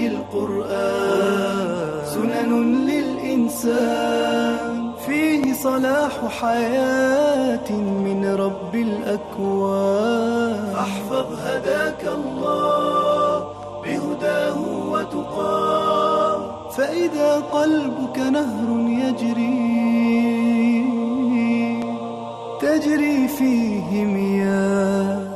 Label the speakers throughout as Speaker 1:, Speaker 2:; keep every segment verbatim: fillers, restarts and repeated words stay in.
Speaker 1: فيه القرآن سنن للإنسان، فيه صلاح حياة من رب الأكوان. فاحفظ هداك الله بهداه وتقاه، فإذا قلبك نهر يجري تجري فيه مياه.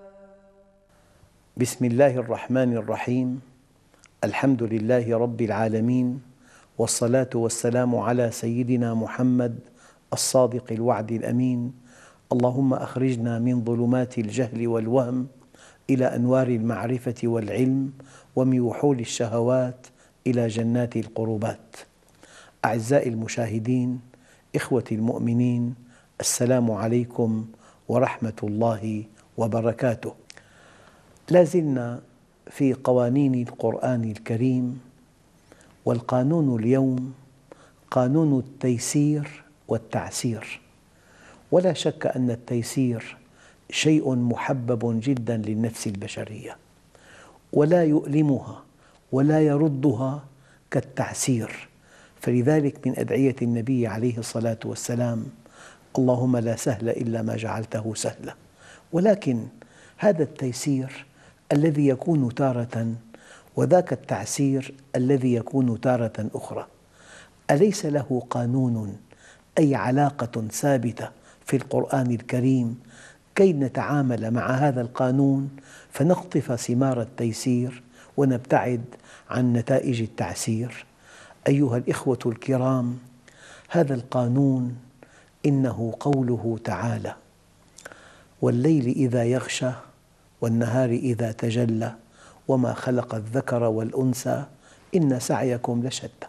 Speaker 2: بسم الله الرحمن الرحيم. الحمد لله رب العالمين، والصلاة والسلام على سيدنا محمد الصادق الوعد الأمين. اللهم أخرجنا من ظلمات الجهل والوهم إلى أنوار المعرفة والعلم، ومن وحول الشهوات إلى جنات القربات. أعزائي المشاهدين، إخوتي المؤمنين، السلام عليكم ورحمة الله وبركاته. لا زلنا في قوانين القرآن الكريم، والقانون اليوم قانون التيسير والتعسير. ولا شك أن التيسير شيء محبب جدا للنفس البشرية، ولا يؤلمها ولا يردها كالتعسير. فلذلك من أدعية النبي عليه الصلاة والسلام: اللهم لا سهل إلا ما جعلته سهلا. ولكن هذا التيسير الذي يكون تارة، وذاك التعسير الذي يكون تارة أخرى، أليس له قانون، أي علاقة ثابتة في القرآن الكريم كي نتعامل مع هذا القانون فنقطف ثمار التيسير ونبتعد عن نتائج التعسير؟ أيها الإخوة الكرام، هذا القانون إنه قوله تعالى: والليل إذا يغشى والنهار إذا تجلى وما خلق الذكر والأنثى إن سعيكم لشتى.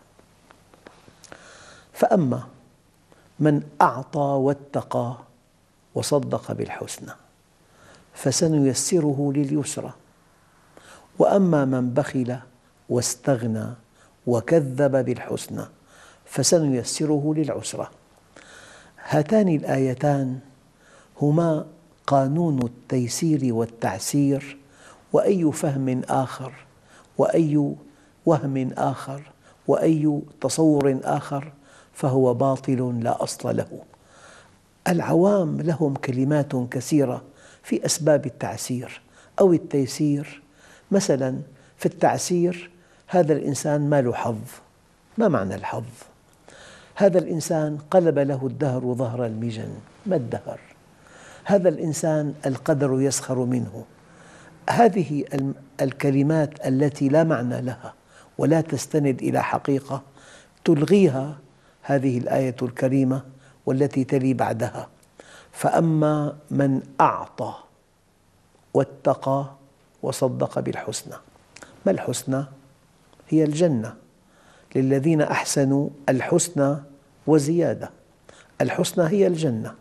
Speaker 2: فأما من أعطى واتقى وصدق بالحسنى فسنيسره لليسرى، وأما من بخل واستغنى وكذب بالحسنى فسنيسره للعسرى. هاتان الآيتان هما قانون التيسير والتعسير، وأي فهم آخر وأي وهم آخر وأي تصور آخر فهو باطل لا أصل له. العوام لهم كلمات كثيرة في أسباب التعسير أو التيسير. مثلا في التعسير: هذا الإنسان ما له حظ. ما معنى الحظ؟ هذا الإنسان قلب له الدهر ظهر المجن. ما الدهر؟ هذا الإنسان القدر يسخر منه. هذه الكلمات التي لا معنى لها ولا تستند إلى حقيقة تلغيها هذه الآية الكريمة والتي تلي بعدها: فأما من أعطى واتقى وصدق بالحسنى. ما الحسنى؟ هي الجنة. للذين أحسنوا الحسنى وزيادة. الحسنى هي الجنة.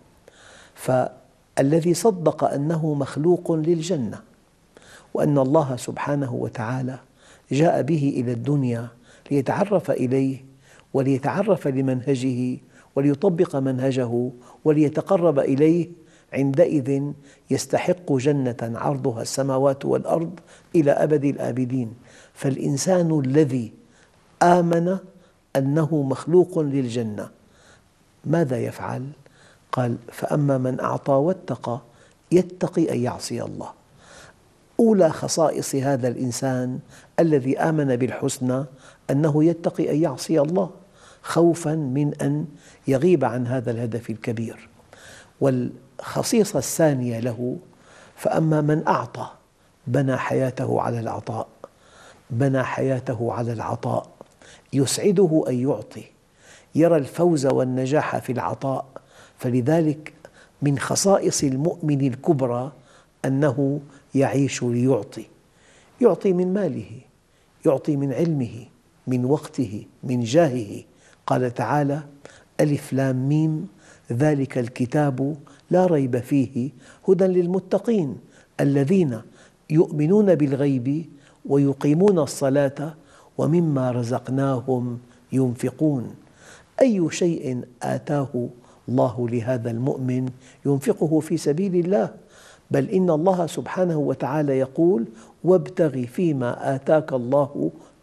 Speaker 2: فالذي صدق أنه مخلوق للجنة، وأن الله سبحانه وتعالى جاء به إلى الدنيا ليتعرف إليه وليتعرف لمنهجه وليطبق منهجه وليتقرب إليه، عندئذ يستحق جنة عرضها السماوات والأرض إلى أبد الآبدين. فالإنسان الذي آمن أنه مخلوق للجنة ماذا يفعل؟ قال: فأما من أعطى واتقى. يتقي أن يعصي الله. أولى خصائص هذا الإنسان الذي آمن بالحسنى أنه يتقي أن يعصي الله، خوفاً من أن يغيب عن هذا الهدف الكبير. والخصيصة الثانية له: فأما من أعطى. بنى حياته على العطاء، بنى حياته على العطاء. يسعده أن يعطي، يرى الفوز والنجاح في العطاء. فلذلك من خصائص المؤمن الكبرى أنه يعيش ليعطي. يعطي من ماله، يعطي من علمه، من وقته، من جاهه. قال تعالى: ألف لام ميم ذلك الكتاب لا ريب فيه هدى للمتقين الذين يؤمنون بالغيب ويقيمون الصلاة ومما رزقناهم ينفقون. أي شيء آتاه الله لهذا المؤمن ينفقه في سبيل الله، بل إن الله سبحانه وتعالى يقول: وابتغ فيما آتاك الله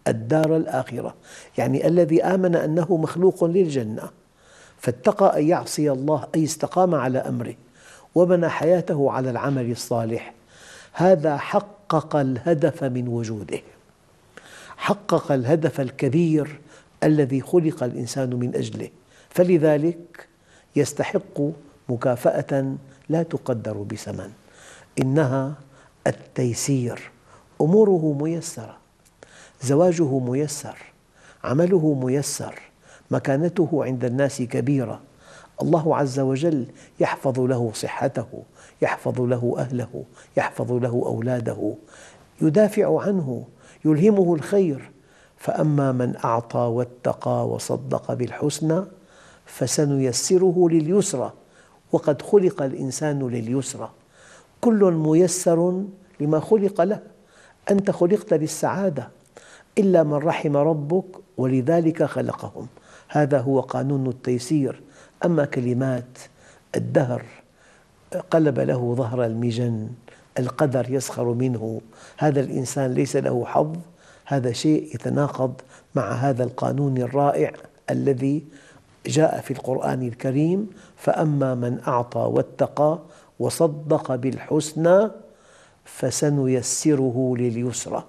Speaker 2: الدار الآخرة، يعني الذي آمن أنه مخلوق للجنة فاتقى أن يعصي الله، أي استقام على أمره وبنى حياته على العمل الصالح، هذا حقق الهدف من وجوده، حقق الهدف الكبير الذي خلق الإنسان من أجله، فلذلك يستحق مكافأة لا تقدر بثمن، إنها التيسير. أموره ميسرة، زواجه ميسر، عمله ميسر، مكانته عند الناس كبيرة، الله عز وجل يحفظ له صحته، يحفظ له أهله، يحفظ له أولاده، يدافع عنه، يلهمه الخير. فأما من أعطى واتقى وصدق بالحسنى فسنيسره لليسرى، وقد خلق الإنسان لليسرى، كل ميسر لما خلق له، أنت خلقت للسعادة إلا من رحم ربك ولذلك خلقهم، هذا هو قانون التيسير. أما كلمات الدهر قلب له ظهر المجن، القدر يسخر منه، هذا الإنسان ليس له حظ، هذا شيء يتناقض مع هذا القانون الرائع الذي جاء في القرآن الكريم: فأما من أعطى واتقى وصدق بالحسنى فسنيسره لليسرى.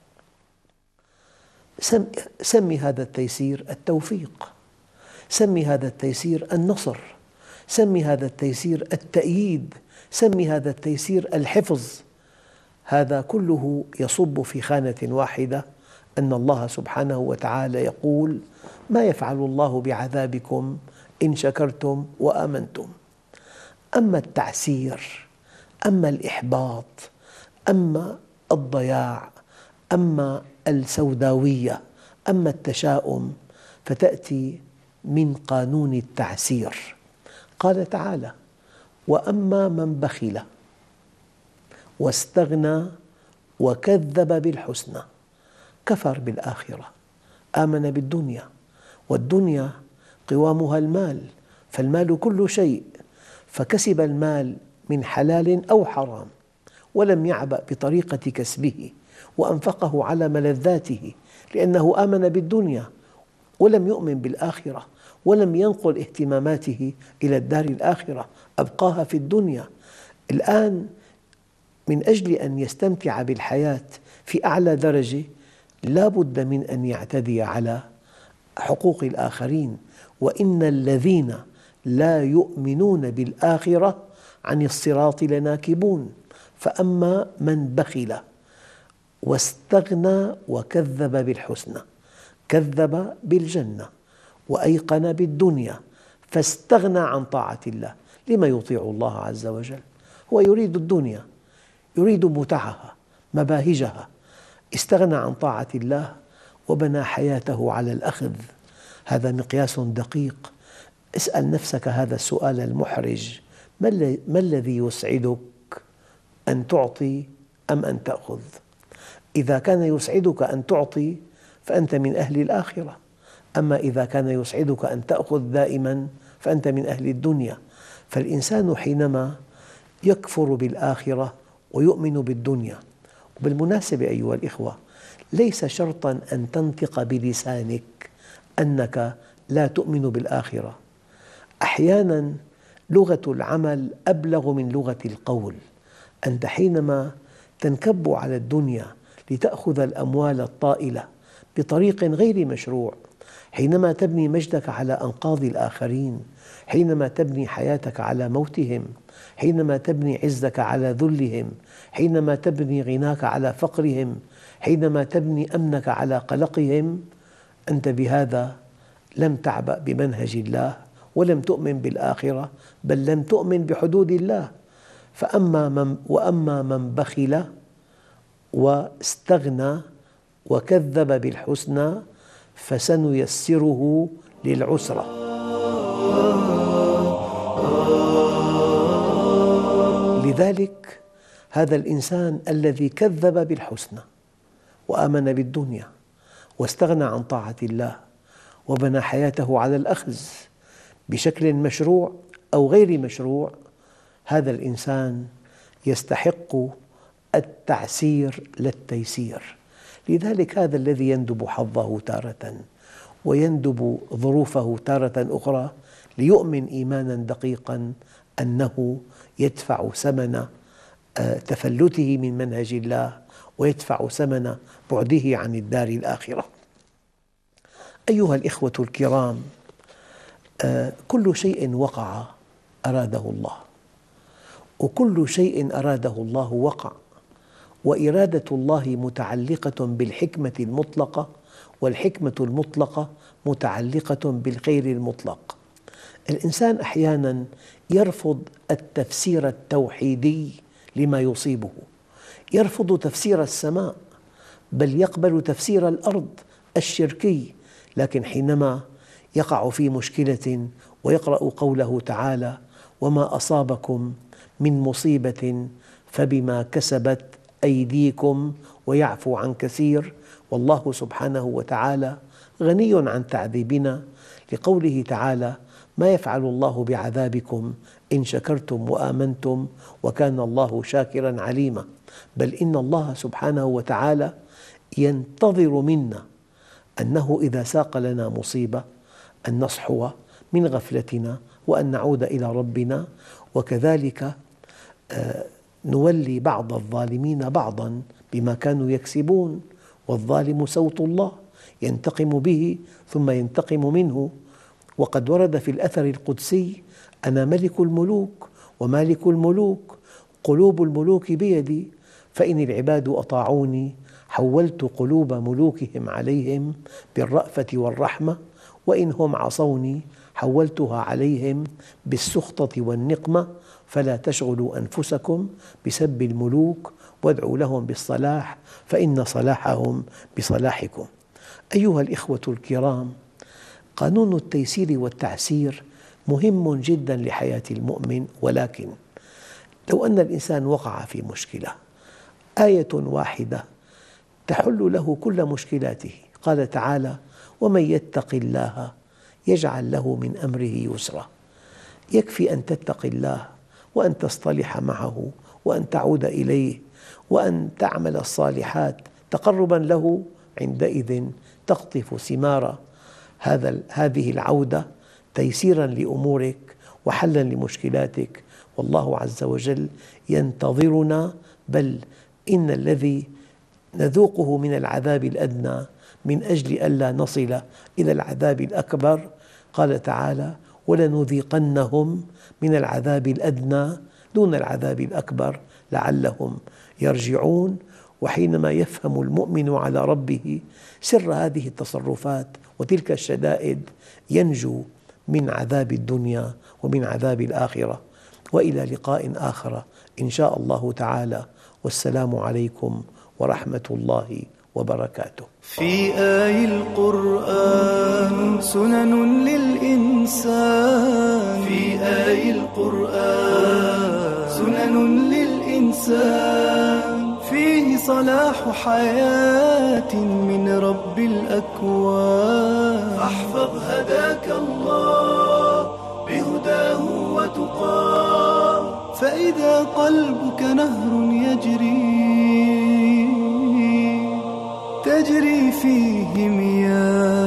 Speaker 2: سمي هذا التيسير التوفيق، سمي هذا التيسير النصر، سمي هذا التيسير التأييد، سمي هذا التيسير الحفظ، هذا كله يصب في خانة واحدة، أن الله سبحانه وتعالى يقول: ما يفعل الله بعذابكم إن شكرتم وآمنتم. أما التعسير، أما الإحباط، أما الضياع، أما السوداوية، أما التشاؤم، فتأتي من قانون التعسير. قال تعالى: وأما من بخل واستغنى وكذب بالحسنى، كفر بالآخرة، آمن بالدنيا، والدنيا قوامها المال، فالمال كل شيء، فكسب المال من حلال أو حرام ولم يعبأ بطريقة كسبه وأنفقه على ملذاته، لأنه آمن بالدنيا ولم يؤمن بالآخرة، ولم ينقل اهتماماته إلى الدار الآخرة، أبقاها في الدنيا. الآن من أجل أن يستمتع بالحياة في أعلى درجة لا بد من أن يعتدي على حقوق الآخرين، وإن الذين لا يؤمنون بالآخرة عن الصراط لناكبون. فأما من بخل واستغنى وكذب بالحسنى، كذب بالجنة وأيقن بالدنيا فاستغنى عن طاعة الله. لما يطيع الله عز وجل؟ هو يريد الدنيا، يريد متعها مباهجها، استغنى عن طاعة الله وبنى حياته على الأخذ. هذا مقياس دقيق. اسأل نفسك هذا السؤال المحرج: ما الذي يسعدك، أن تعطي أم أن تأخذ؟ إذا كان يسعدك أن تعطي فأنت من أهل الآخرة، أما إذا كان يسعدك أن تأخذ دائما فأنت من أهل الدنيا. فالإنسان حينما يكفر بالآخرة ويؤمن بالدنيا، وبالمناسبة أيها الإخوة، ليس شرطاً أن تنطق بلسانك أنك لا تؤمن بالآخرة، أحياناً لغة العمل أبلغ من لغة القول. أنت حينما تنكب على الدنيا لتأخذ الأموال الطائلة بطريق غير مشروع، حينما تبني مجدك على أنقاض الآخرين، حينما تبني حياتك على موتهم، حينما تبني عزك على ذلهم، حينما تبني غناك على فقرهم، حينما تبني أمنك على قلقهم، أنت بهذا لم تعبأ بمنهج الله ولم تؤمن بالآخرة، بل لم تؤمن بحدود الله. فأما من وأما من بخل واستغنى وكذب بالحسنى فسنيسره للعسرى. لذلك هذا الإنسان الذي كذب بالحسنى وآمن بالدنيا واستغنى عن طاعة الله وبنى حياته على الأخذ بشكل مشروع أو غير مشروع، هذا الإنسان يستحق التعسير لا التيسير، لذلك هذا الذي يندب حظه تارة ويندب ظروفه تارة أخرى ليؤمن إيمانا دقيقا أنه يدفع ثمن تفلته من منهج الله ويدفع ثمن بعده عن الدار الآخرة. أيها الإخوة الكرام، كل شيء وقع أراده الله، وكل شيء أراده الله وقع، وإرادة الله متعلقة بالحكمة المطلقة، والحكمة المطلقة متعلقة بالخير المطلق. الإنسان أحياناً يرفض التفسير التوحيدي لما يصيبه، يرفض تفسير السماء، بل يقبل تفسير الأرض الشركي، لكن حينما يقع في مشكلة ويقرأ قوله تعالى: وما أصابكم من مصيبة فبما كسبت أيديكم ويعفو عن كثير، والله سبحانه وتعالى غني عن تعذيبنا، لقوله تعالى: ما يفعل الله بعذابكم إن شكرتم وآمنتم وكان الله شاكرا عليما. بل إن الله سبحانه وتعالى ينتظر منا أنه إذا ساق لنا مصيبة أن نصحو من غفلتنا وأن نعود إلى ربنا، وكذلك نولي بعض الظالمين بعضا بما كانوا يكسبون، والظالم سوط الله ينتقم به ثم ينتقم منه. وقد ورد في الأثر القدسي: أنا ملك الملوك ومالك الملوك، قلوب الملوك بيدي، فإن العباد أطاعوني حولت قلوب ملوكهم عليهم بالرأفة والرحمة، وإن هم عصوني حولتها عليهم بالسخطة والنقمة، فلا تشغلوا أنفسكم بسب الملوك وادعوا لهم بالصلاح فإن صلاحهم بصلاحكم. أيها الإخوة الكرام، قانون التيسير والتعسير مهم جدا لحياة المؤمن، ولكن لو أن الإنسان وقع في مشكلة، آية واحدة تحل له كل مشكلاته. قال تعالى: ومن يتق الله يجعل له من أمره يسرا. يكفي أن تتقي الله وأن تصطلح معه وأن تعود إليه وأن تعمل الصالحات تقربا له، عندئذ تقطف ثمار هذا هذه العودة تيسيرا لأمورك وحلا لمشكلاتك، والله عز وجل ينتظرنا. بل إن الذي نذوقه من العذاب الأدنى من أجل ألا نصل إلى العذاب الأكبر، قال تعالى: ولنذيقنهم من العذاب الأدنى دون العذاب الأكبر لعلهم يرجعون. وحينما يفهم المؤمن على ربه سر هذه التصرفات وتلك الشدائد ينجو من عذاب الدنيا ومن عذاب الآخرة. وإلى لقاء آخر إن شاء الله تعالى، والسلام عليكم ورحمة الله وبركاته.
Speaker 1: في آي القرآن سنن للإنسان، في آي القرآن سنن للإنسان، فيه صلاح حياة من رب الأكوان. فاحفظ هداك الله بهداه وتقاه، فإذا قلبك نهر يجري تجري فيه مياه